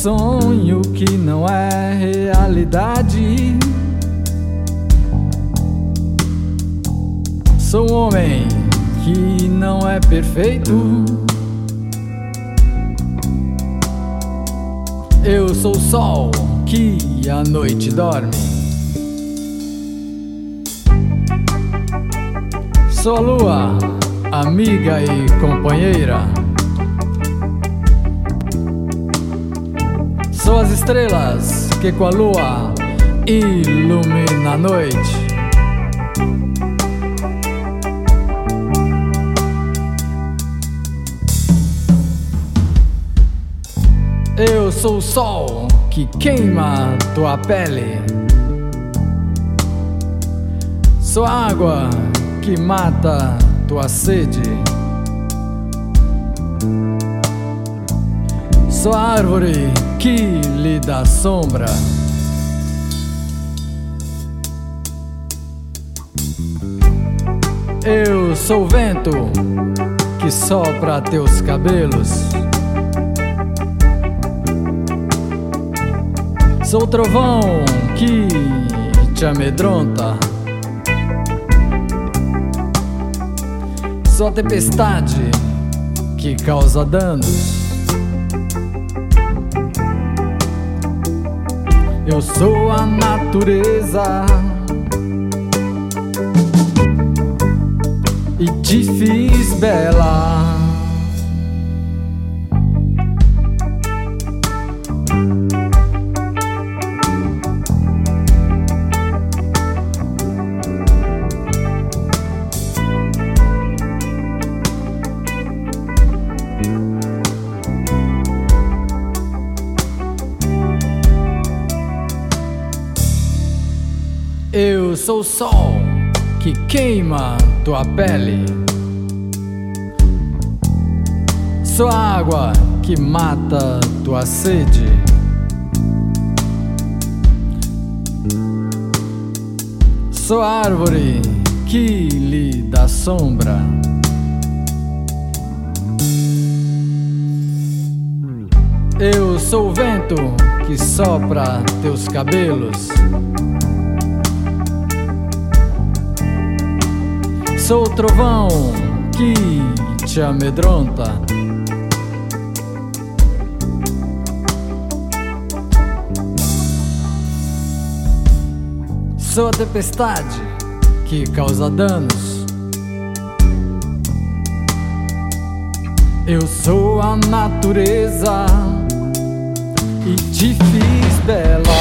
sonho que não é realidade. Sou um homem que não é perfeito. Eu sou o sol que à noite dorme. Sou a lua, amiga e companheira. Sou as estrelas que com a lua ilumina a noite. Eu sou o sol que queima tua pele. Sou a água que mata tua sede. Sou a árvore que lhe dá sombra. Eu sou o vento que sopra teus cabelos. Sou o trovão que te amedronta. Sou a tempestade que causa danos. Eu sou a natureza e te fiz bela. Eu sou o sol que queima tua pele. Sou a água que mata tua sede. Sou a árvore que lhe dá sombra. Eu sou o vento que sopra teus cabelos. Sou o trovão que te amedronta. Sou a tempestade que causa danos. Eu sou a natureza e te fiz bela.